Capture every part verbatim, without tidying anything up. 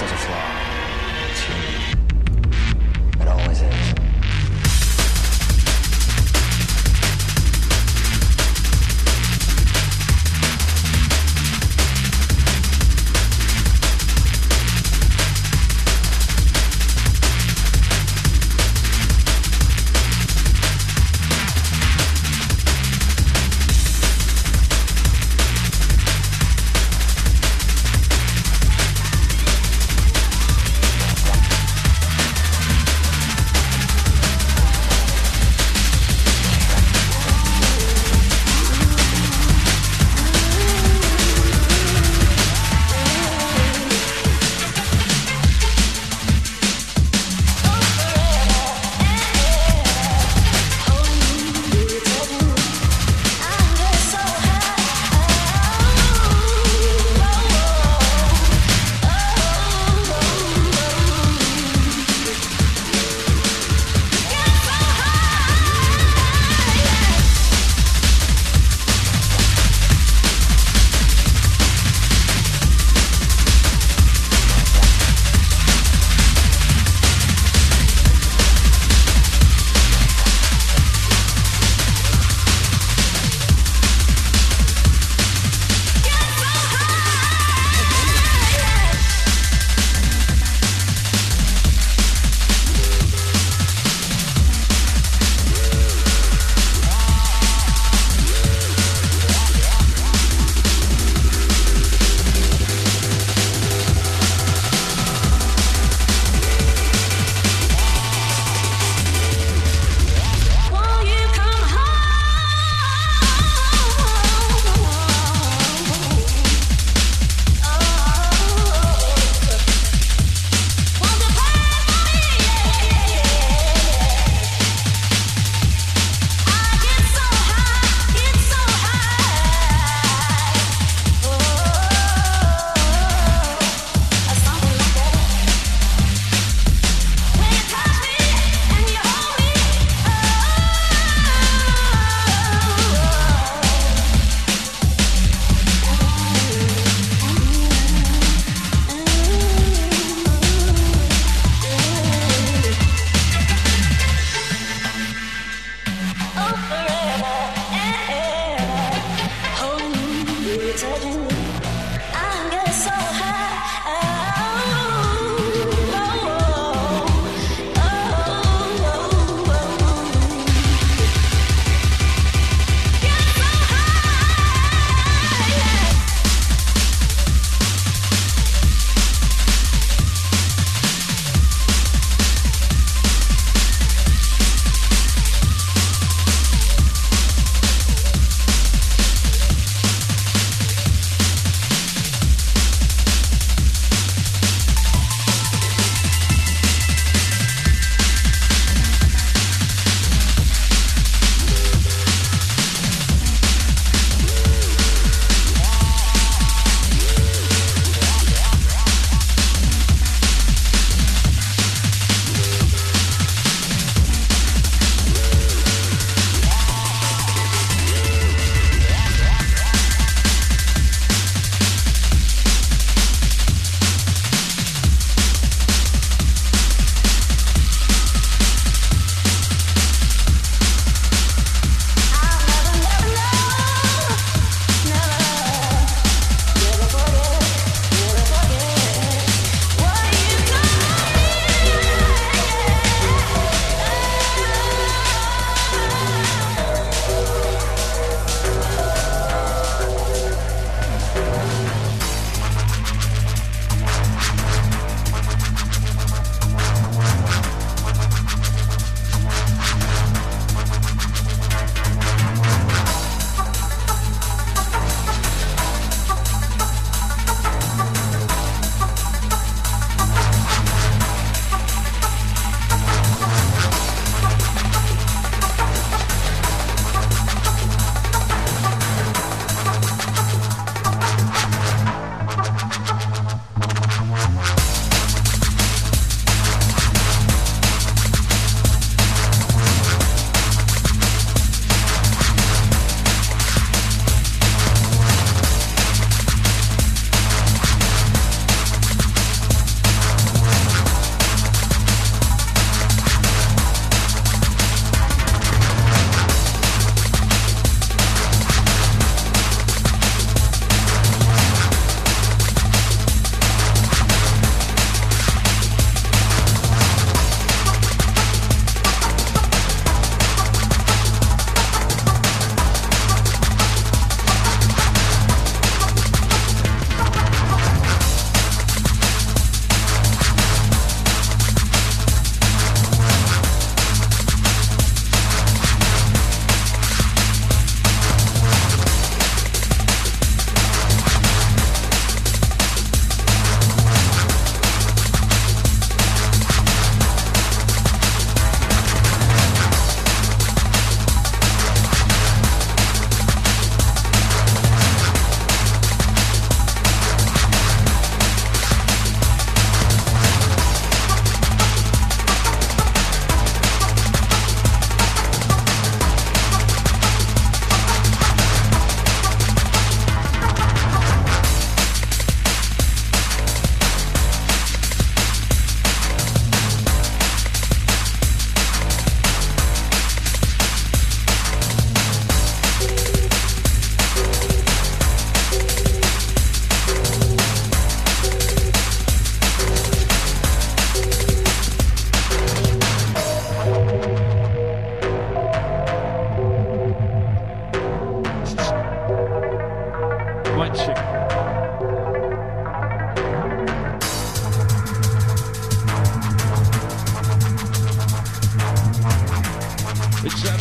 was a flaw. It's human. It always is.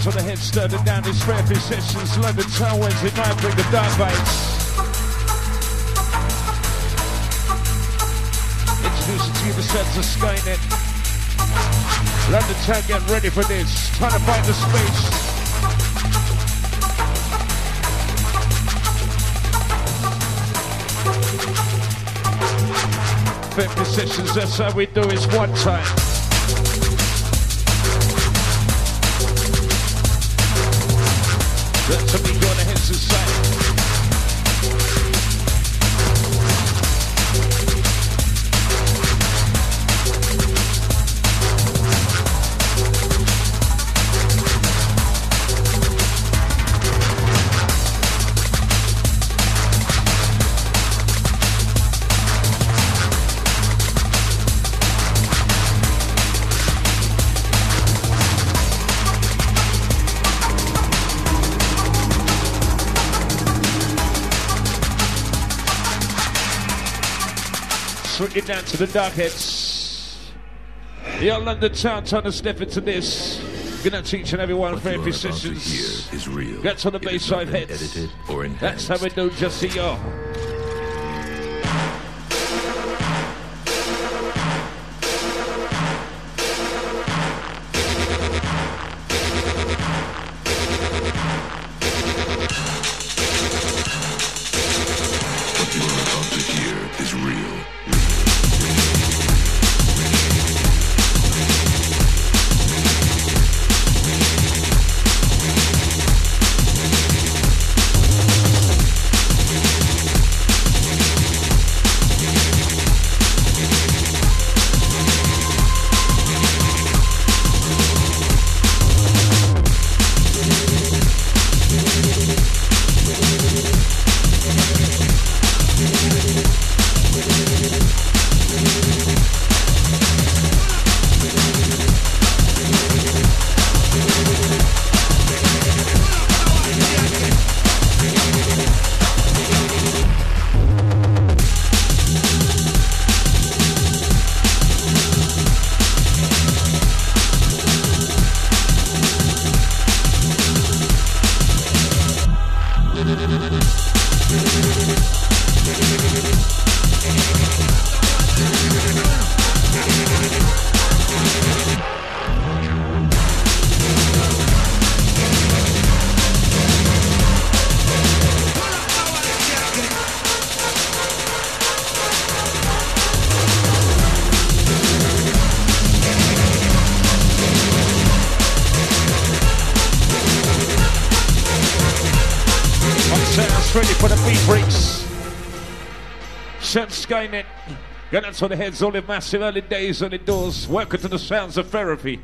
to the head, stirring down these therapy sessions. London Town Wednesday night, bring the dark vibes. Introducing to you the sense of Skynet. London Town, get ready for this. Trying to find the space. Therapy sessions, that's how we do it one time. That's how we go on the heads inside. Swing it down to the dark heads. Yo, London Town, trying to step into this. Gonna teach and everyone therapy sessions. Here is real. Get to the It has baseline not been heads. edited or That's enhanced. how we do, just see y'all. What you are about to hear is real. Ready for the beat breaks. Sam Skynet. Got out to the heads, all the massive early days on the doors. Welcome to the sounds of therapy.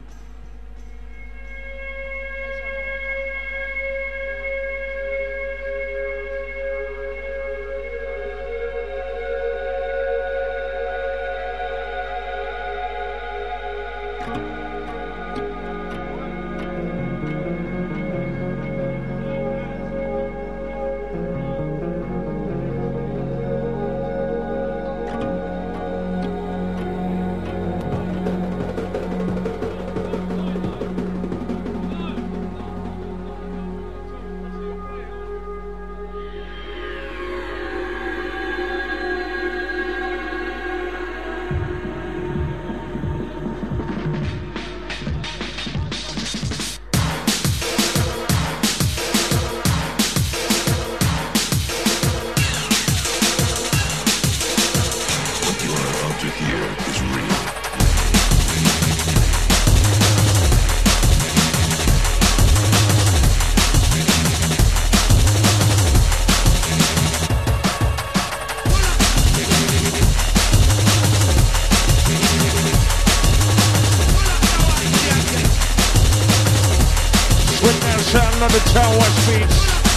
Another Town West Beach.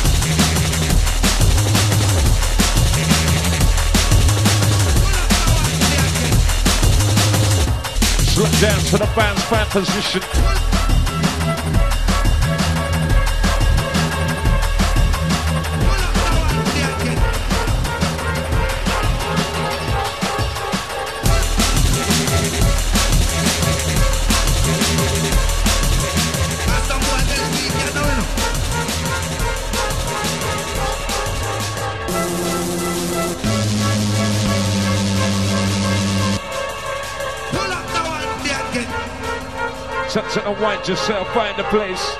Slip down to the band's fan position. Hasta muerte el Sunset and wind yourself, find a place.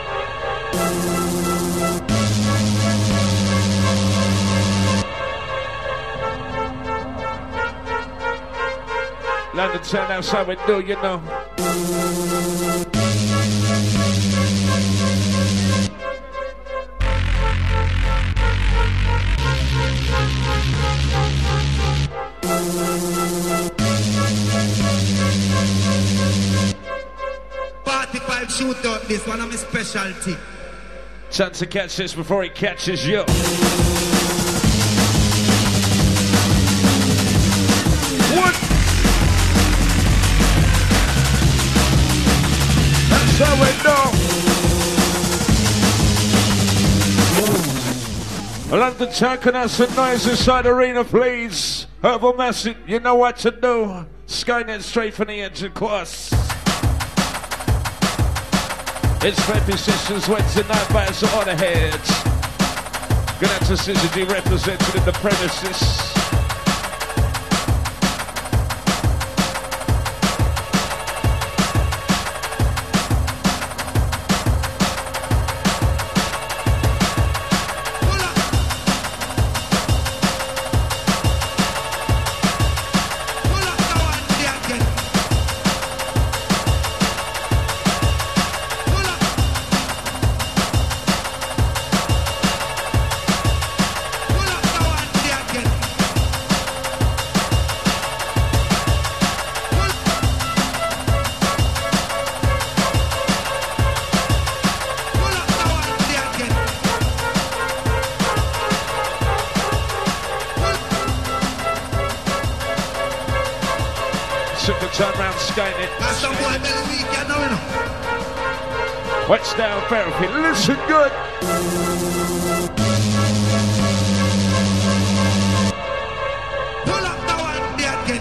London town, that's how we do, you know. forty-five shootout, this one of my specialty. Time to catch this before it catches you. What? That's how we know. London town, can have some noise inside arena, please. Herbal Massive, you know what to do. Skynet straight from the engine class. It's Therapy Sisters Wednesday night by us on the heads. Good out to Scissor G represented in the premises. What's down therapy? Listen good. Pull up the one there again.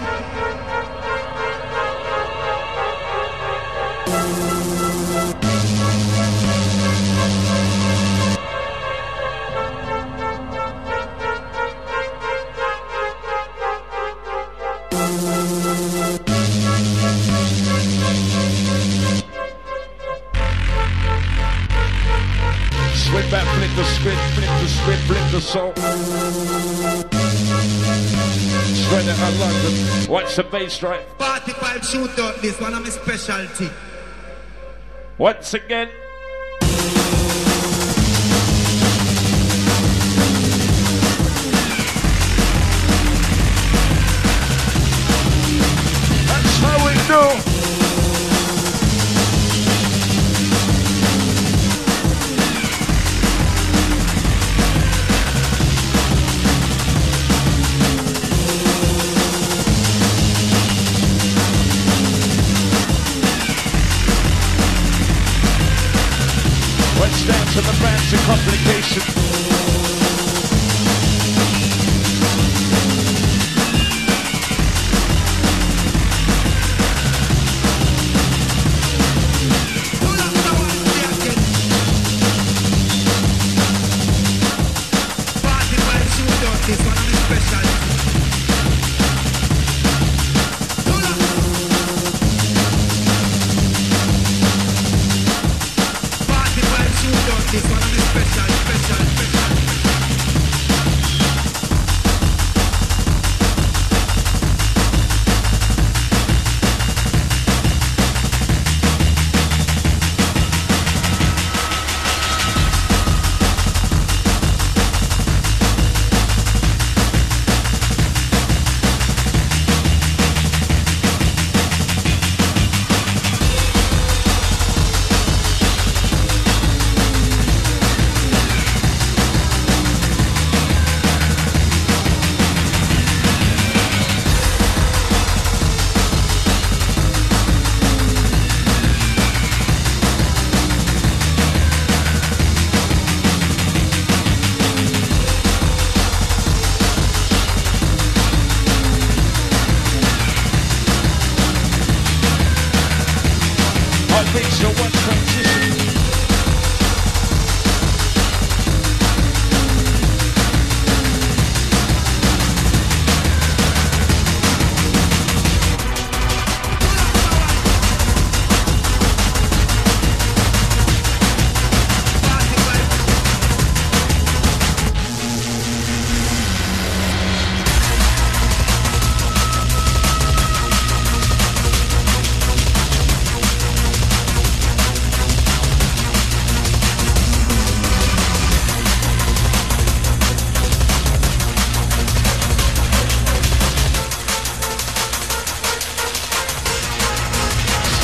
Swing back, flip the script, flip the script, flip the soul. Straight out of London. Watch the bass right. forty-five shootout, this one of my specialty. Once again. That's how we do. What's down to the branch of complication?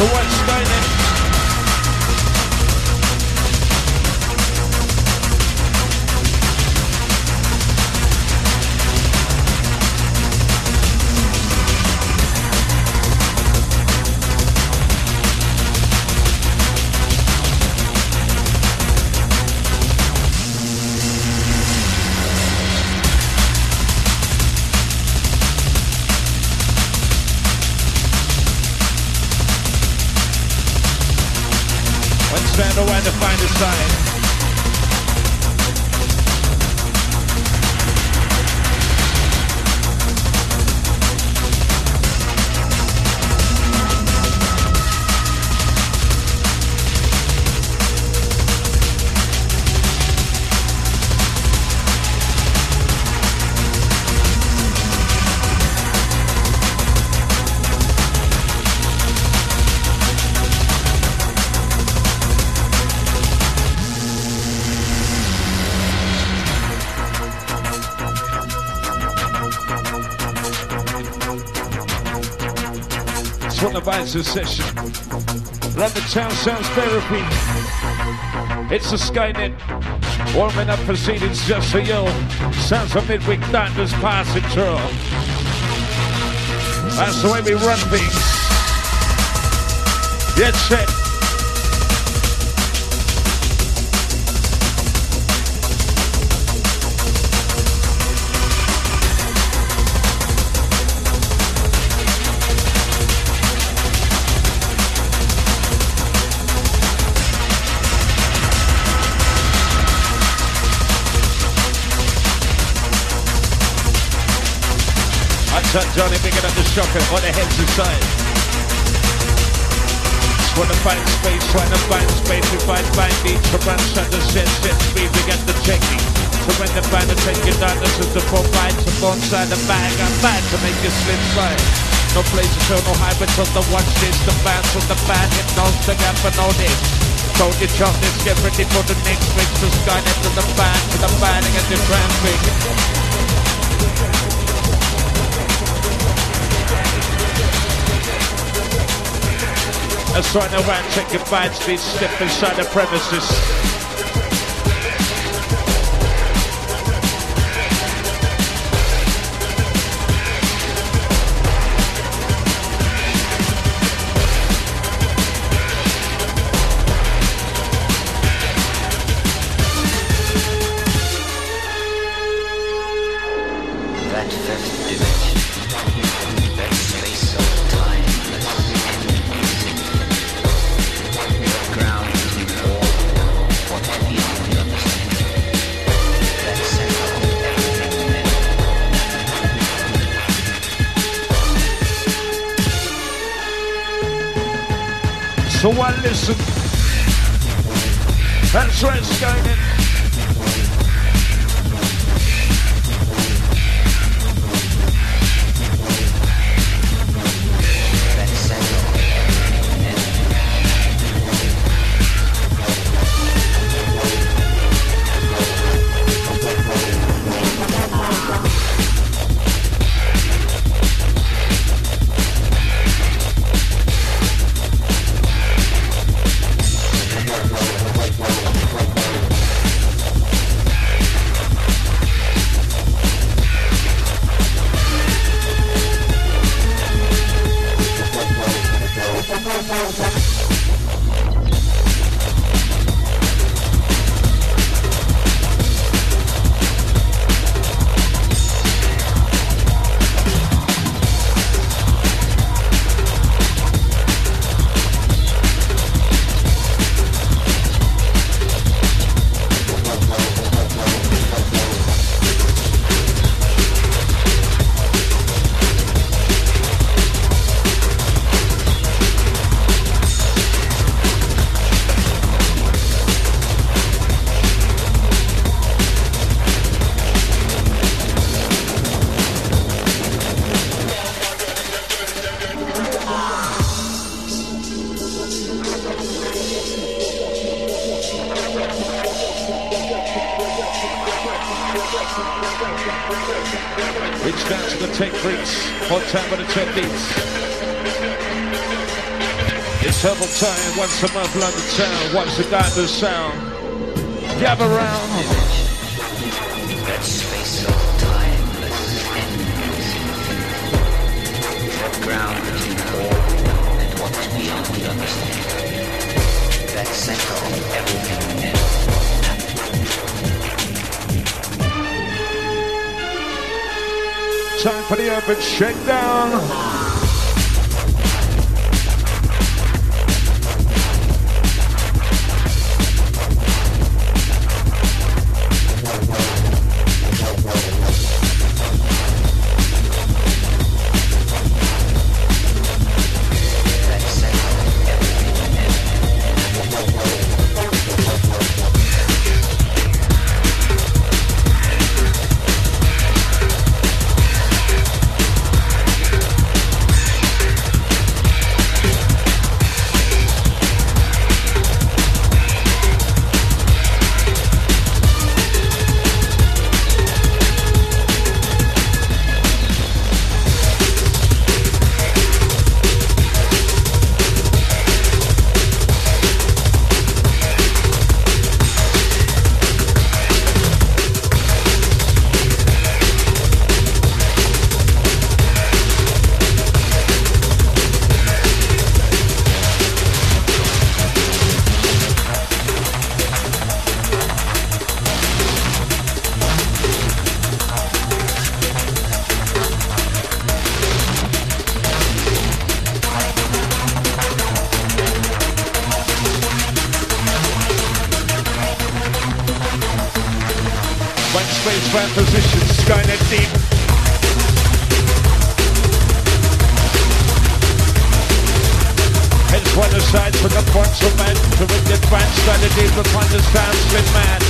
The White Skynet. Found a way to find a sign. From the Vibes session. Run the town sounds therapy. It's the Skynet. Warming up proceedings just for you. Sounds of midweek thunders passing through. That's the way we run things. Get set. Johnny bigger than the shocker on the heads inside. Just wanna find space, trying to find space. We find find beats for runs under set, set speed. We get the technique. So when the band will take you down, this is the four bites. I'm inside the bag, I'm back to make you slip slide. No place to show, no hybrids on the watch this. The bands with the band, hypnose, the gap and all this. Told you chop this, get ready for the next mix. The Skynet to the band, to the band, and get the traffic. That's right, now right, check your bad speed, step inside the premises. That fifth dimension, that space of time. So one listen. That's right, Skynet. Reach down to the tech freaks. Hot time with the ten beats. It's Turbo time, once a month, London town. Once a diamond sound. Gather round. That space of timeless, endless. That ground between all and what's beyond the understanding. That center of everything else. Time for the urban shakedown. Position, Skynet deep. Hence one aside from the points of man to win the advanced strategies upon the sound split man.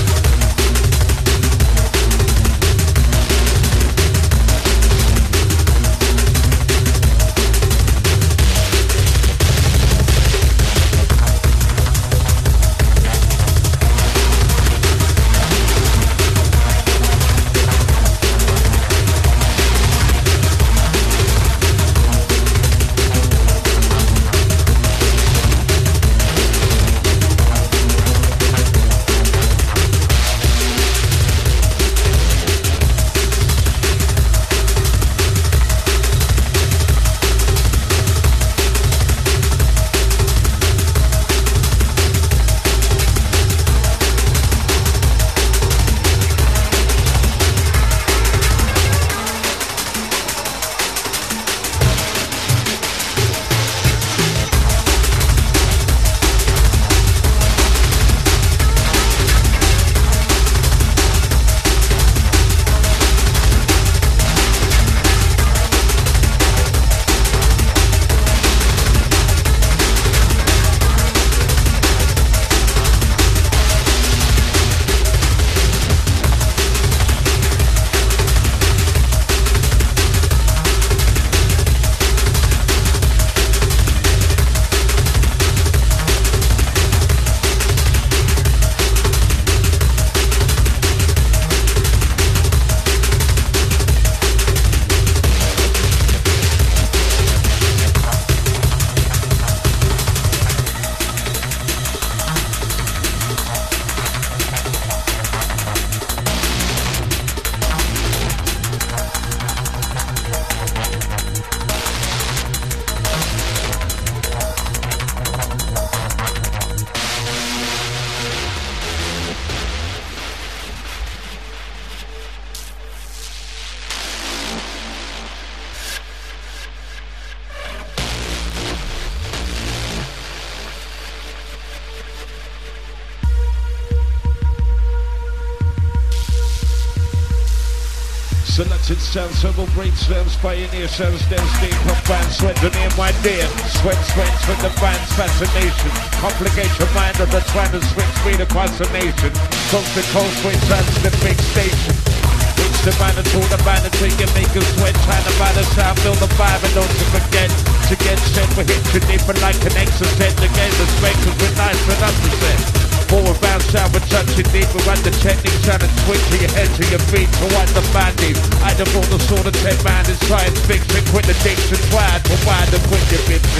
Selected sounds, several great sounds, pioneer sounds, dance deep, pop bands, sweat the name, my dear. Sweat, sweats from the band's fascination. Complication mind of the trying to switch speed across the nation. Coast to coast, switch hands to the big station. Reach the man and tool the band until you make a sweat. Trying to buy the sound, build the vibe and don't you forget to get set. We hit you deeper like an exorcist. Again, the spectrum with nice enough to set. Forward bounce down, we're touching deep. We run the techniques out and switch to your head to your feet. To what the bandit, I devote the sort of ten man is trying to fix it. Quit addiction, try to wind up with your business.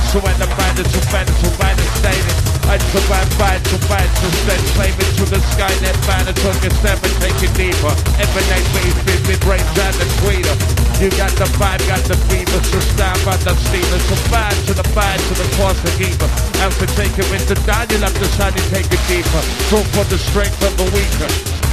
So when the band is to band to band is stated, I to band, band to band to send flaming to the sky, net band and took a step and take it deeper. Emanate waves, mid range and the tweeter. You got the vibe, got the fever, so stand by the steamer. So bad to the bad to the cross the keeper. And to take him into down, you'll have to shine and take it deeper. So for the strength of the weaker.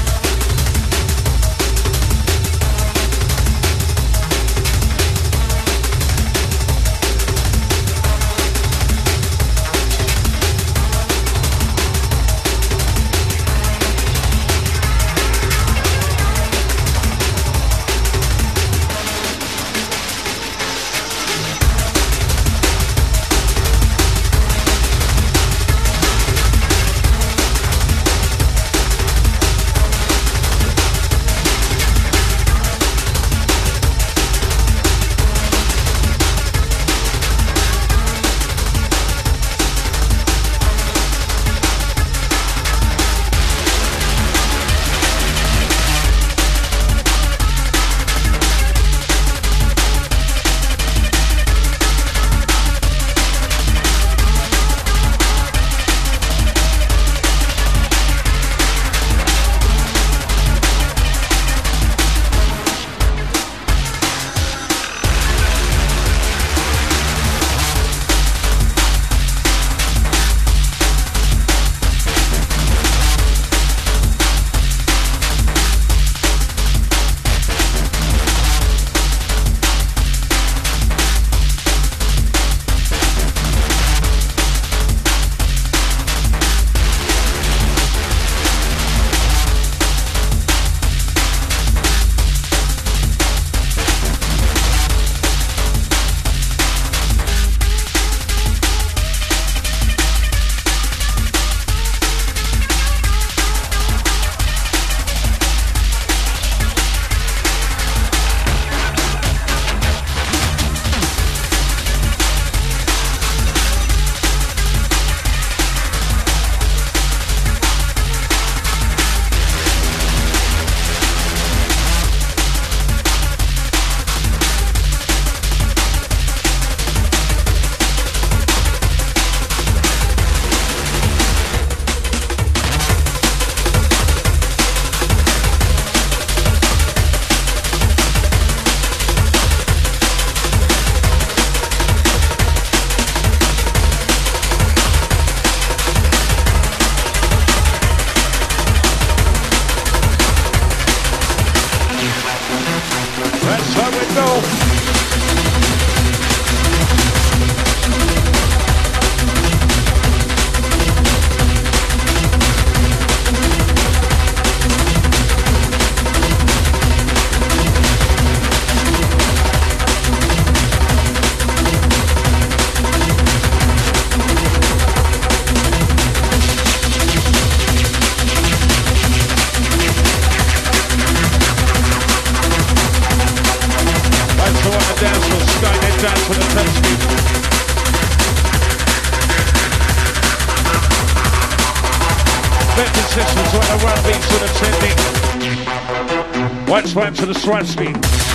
Swam to the Swansky.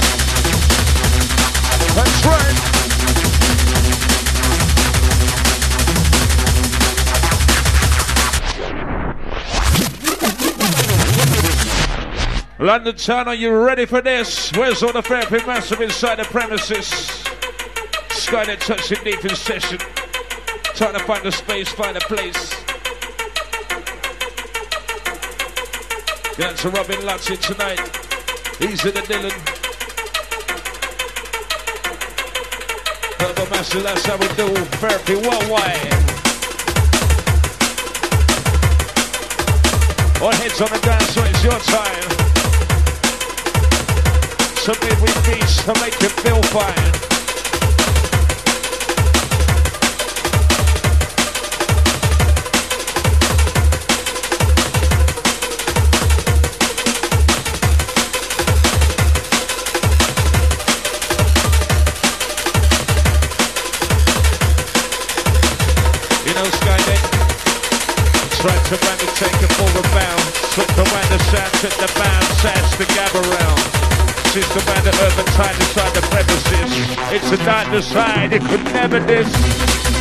That's right. London Town, are you ready for this? Where's all the therapy massive inside the premises? Skynet touching deep in session. Trying to find a space, find a place. Going to Robin Lutzy tonight. Easy to Dylan. Purple Master, that's how we do therapy worldwide. All heads on the dance floor, it's your time. So maybe we beats to make you feel fine. Straight to run and take it for a bound. Slip the wind, the sound, took the bound, sash the gab around. She's the man that urban time inside the premises. It's a night to side, it could never diss.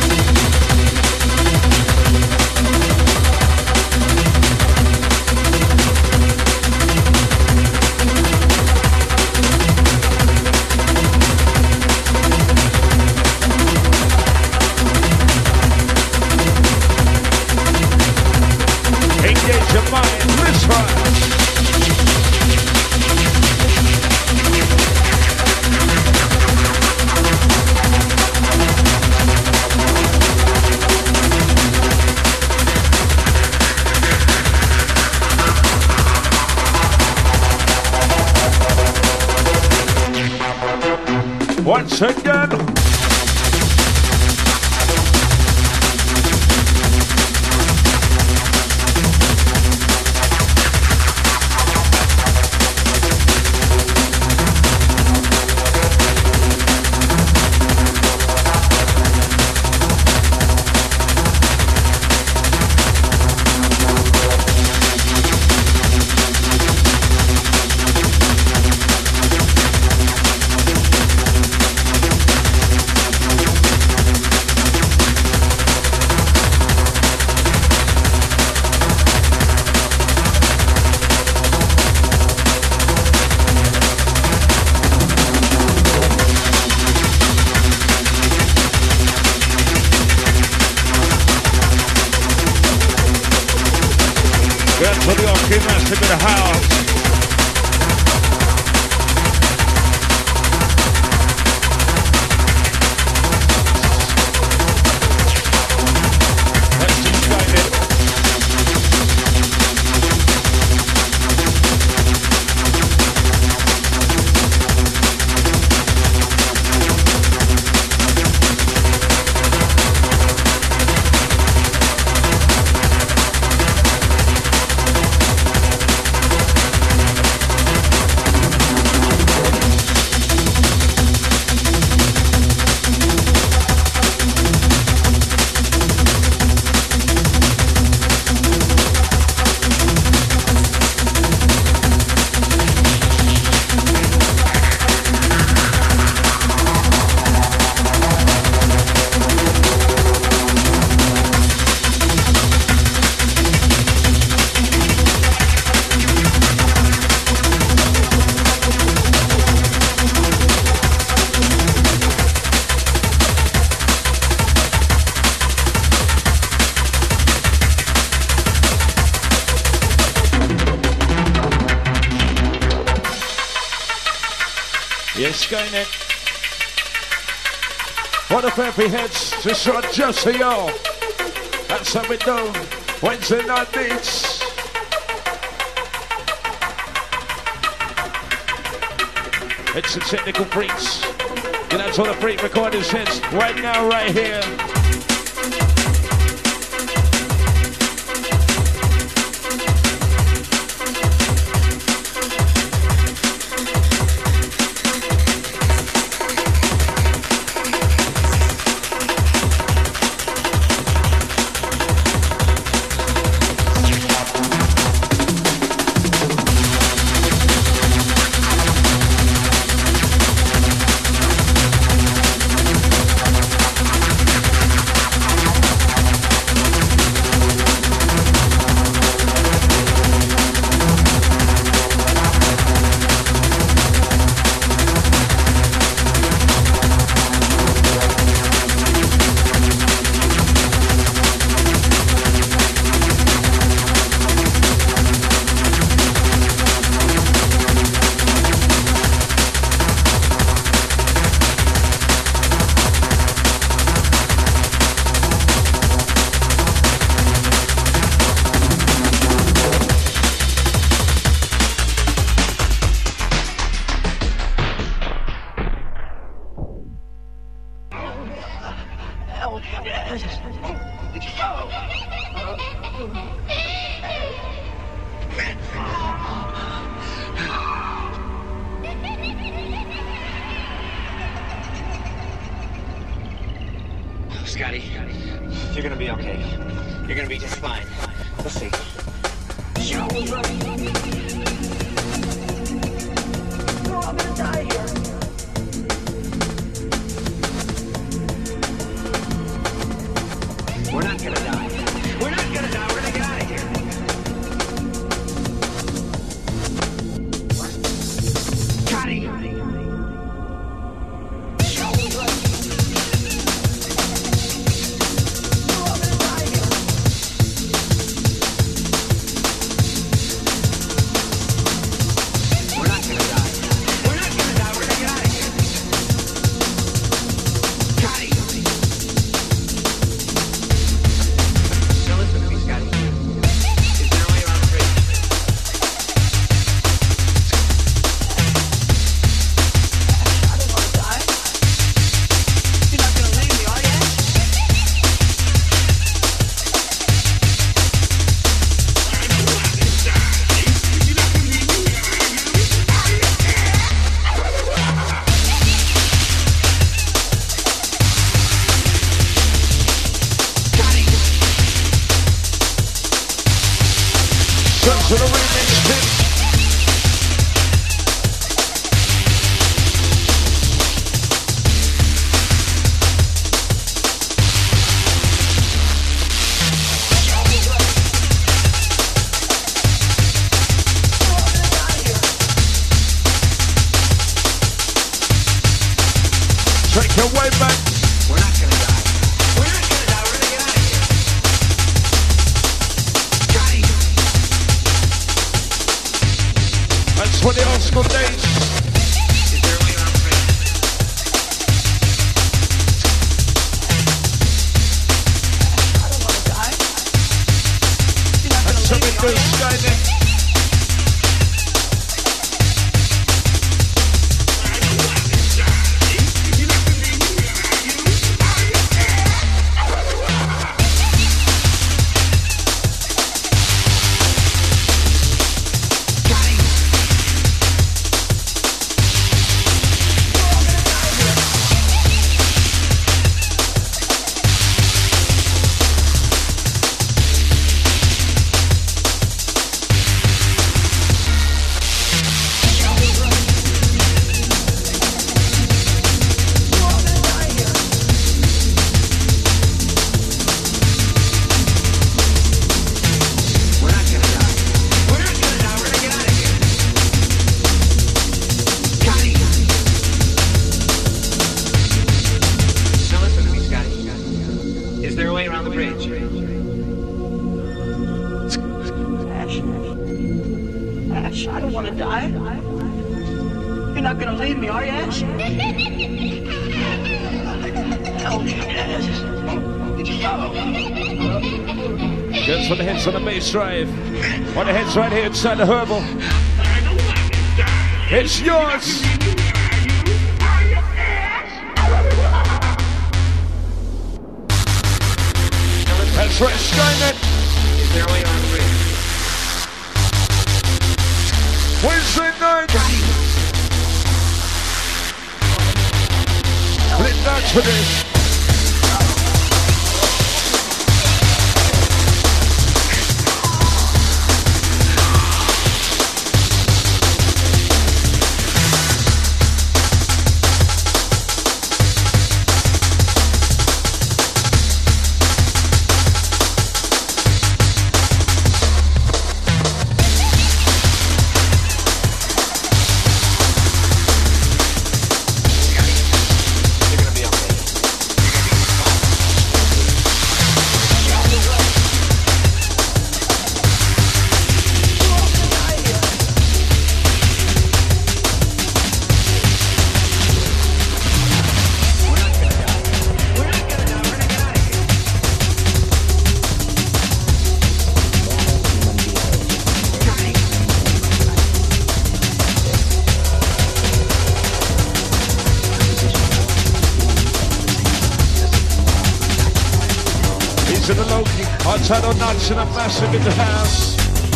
once again. Skynet. What if every heads to shot just for y'all? That's how we do Wednesday night beats. It's the technical freaks. And that's what the freak recording says right now, right here. Scotty, you're gonna be okay. You're gonna be just fine. We'll see. We're all gonna die here. We're not gonna die. We're not gonna die. We're gonna get out of here. Scotty! We're not gonna die. We're not gonna die. We're gonna to the remix tip. Take your way back. We're not gonna die. We're not gonna die. We're gonna get out of here. Johnny. That's for the old school days. Is there a way around the bridge? I don't want to die. You're not That's gonna something leave me, are to you? Skynet. Ash, I don't want to die. You're not gonna leave me, are you, Ash? Hell yes. Goes for the hits on the bass drive. On the hits right here inside the herbal. It's yours. That's right, Skynet. Is there a way on the bridge? Wednesday night. Split nuts for this. To the Loki, outside on nuts and a massive in the house.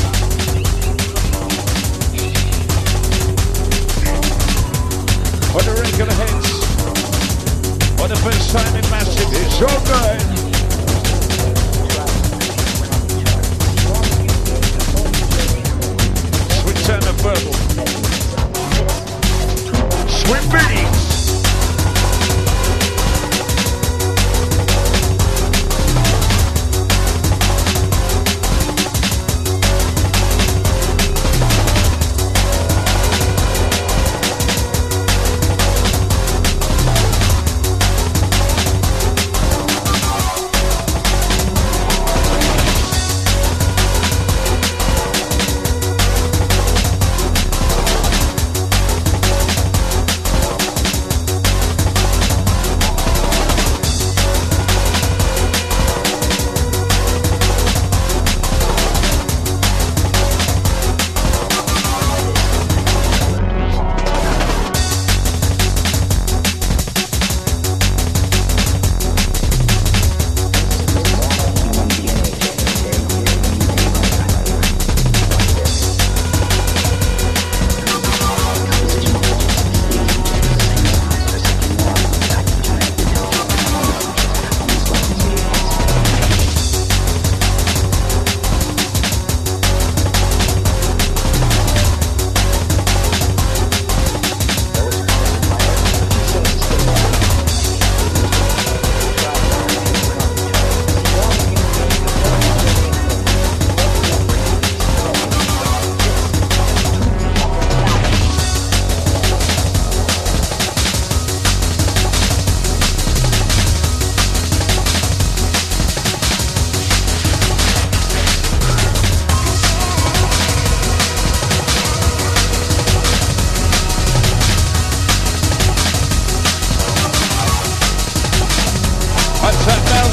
On the regular hits, for the first time in massive, it's so good. Sweet turn of verbal. Sweet beats.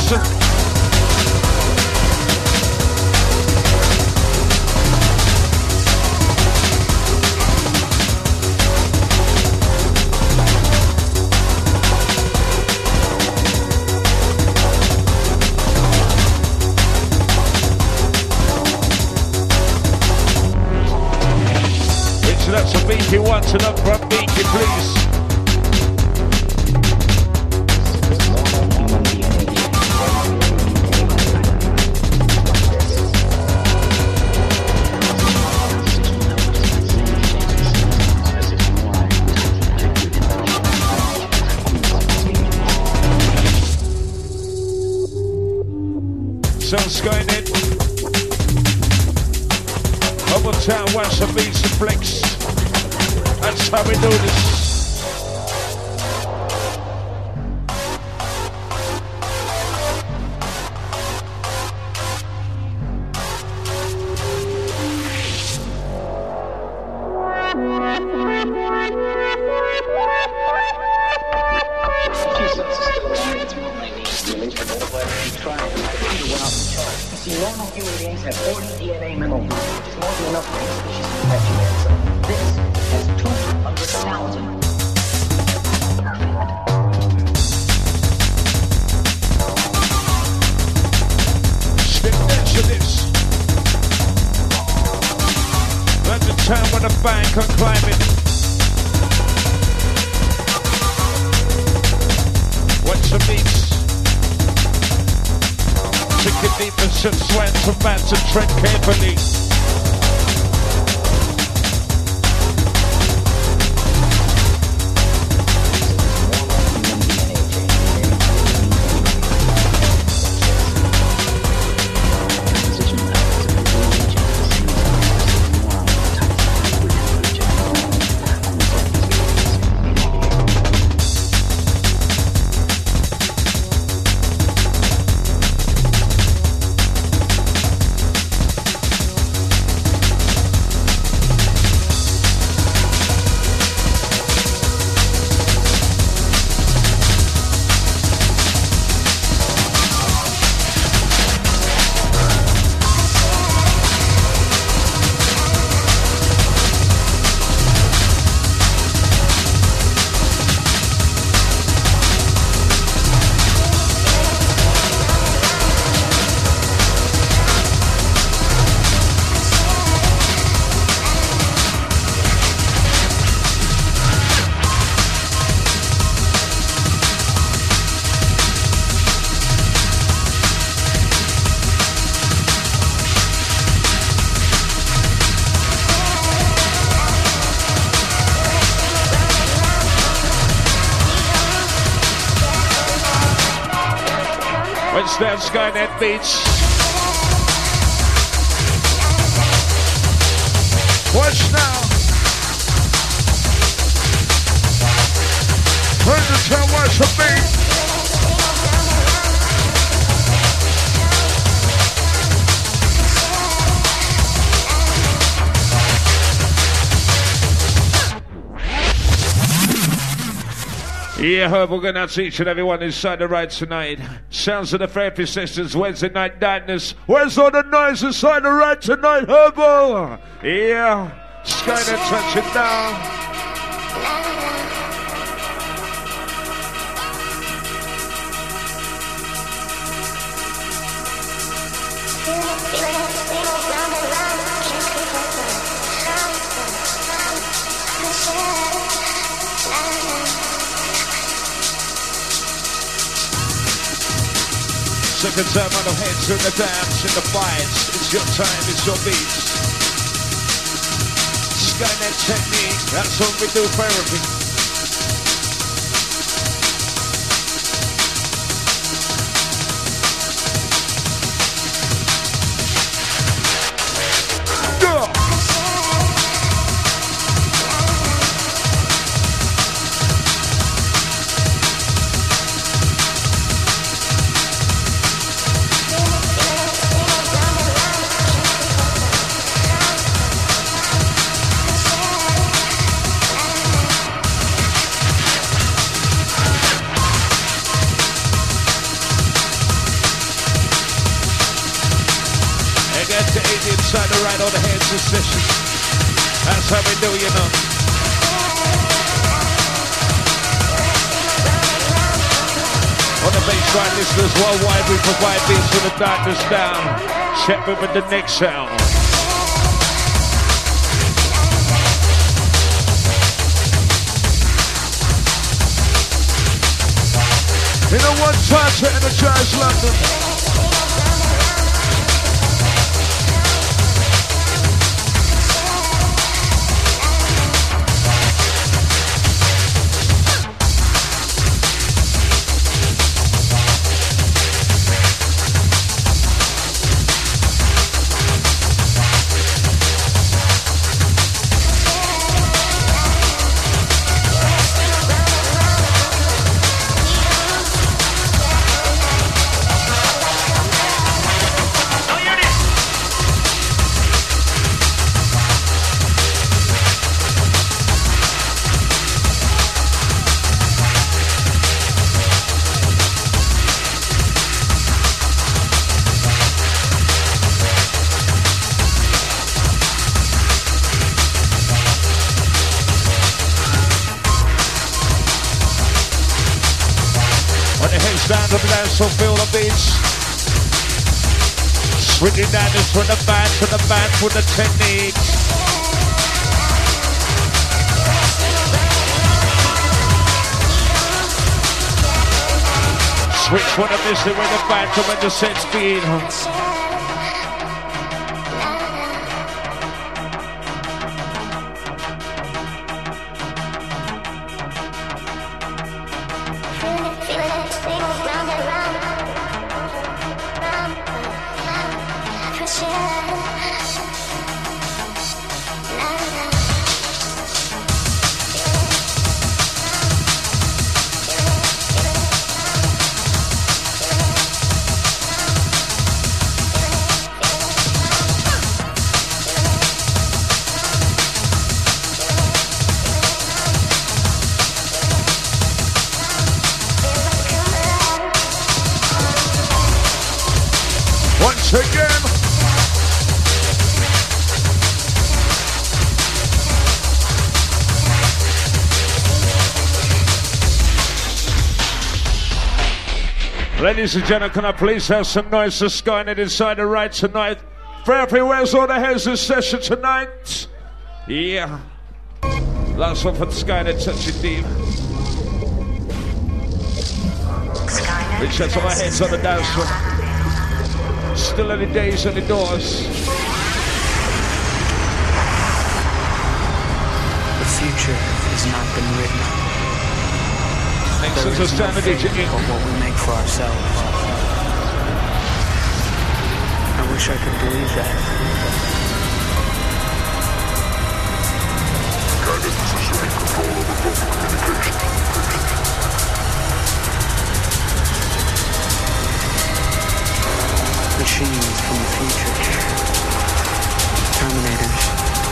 That's a beaky one to the front, beaky, please. Sounds going in. Over town, watch the beats and flex. That's how we do this. See, normal human beings have forty D N A memos, which is more than enough for any species to perpetuate itself. This has two hundred thousand. Stick next to this. Let the town with a bang can climb it. Watch the beats. Take it deep and sit sweat to bats and tread carefully. Down Skynet Beach. Watch now. Turn the town, watch the beat. Yeah, Herb, we're going out to each and everyone inside the ride tonight. Sounds of the Therapy Sisters, Wednesday Night Darkness. Where's all the noise inside the ride tonight, Herbo? Yeah, Skynet touching down. Second time on the heads in the dance, in the fights. It's your time, it's your beats. Skynet technique, that's what we do therapy. to eighty inside the right, all the hands in session. That's how we do, you know. On the baseline listeners worldwide, we provide beats for the darkness down. Check me with the next sound. You know one time to energize London. So feel the beats. Swinging down this from the band, from the band, for the techniques. Switch for the mission with the band to when the set speed. Ladies and gentlemen, can I please have some noise for Skynet inside the right tonight? For everywhere's all the heads in session tonight. Yeah. Last one for the Skynet touching deep. Reach out to my heads on the dance floor. Still any days on the doors. The future has not been written. There is no fate of what we make for ourselves. I wish I could believe that. Guided position in control over global communication. Machines from the future. Terminators.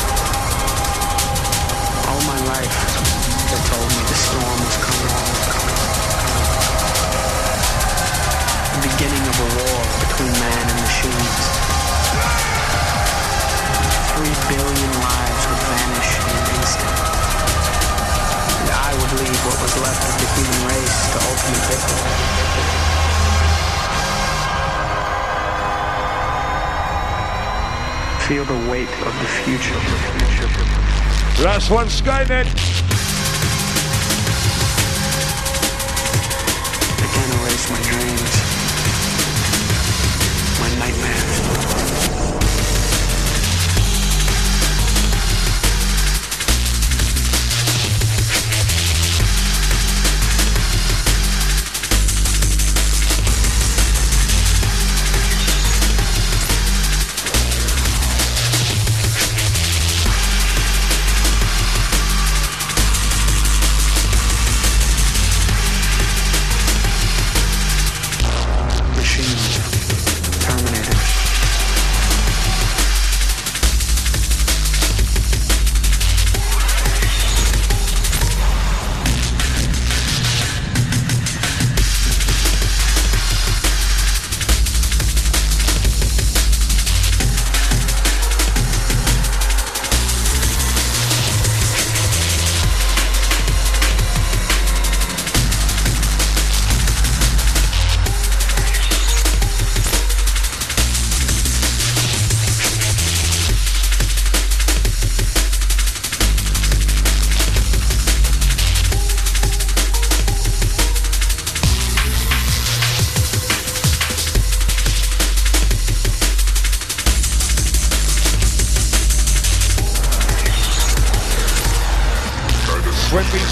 All my life, they told me the storm was coming. Beginning of a war between man and machines. Three billion lives would vanish in an instant. And I would leave what was left of the human race to ultimate victory. Feel the weight of the future. Last one, Skynet. I can't erase my dreams. Nightmares.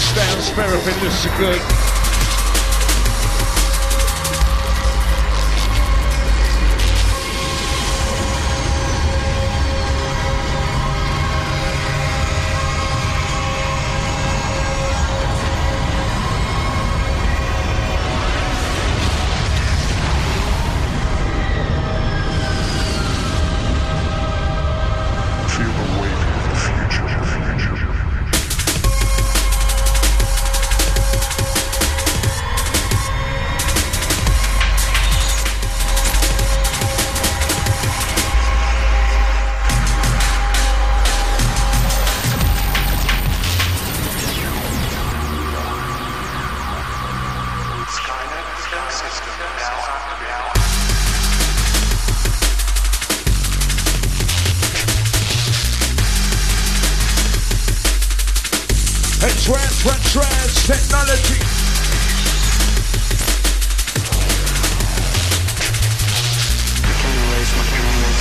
Dance therapy, listen good. Trans, trans, trans, technology. I can't erase my memories.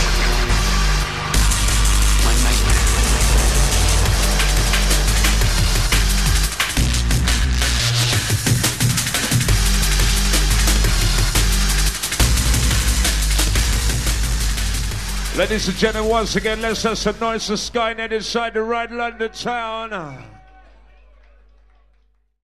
My nightmare. Ladies and gentlemen, once again, let's have some noise for Skynet inside the right London town.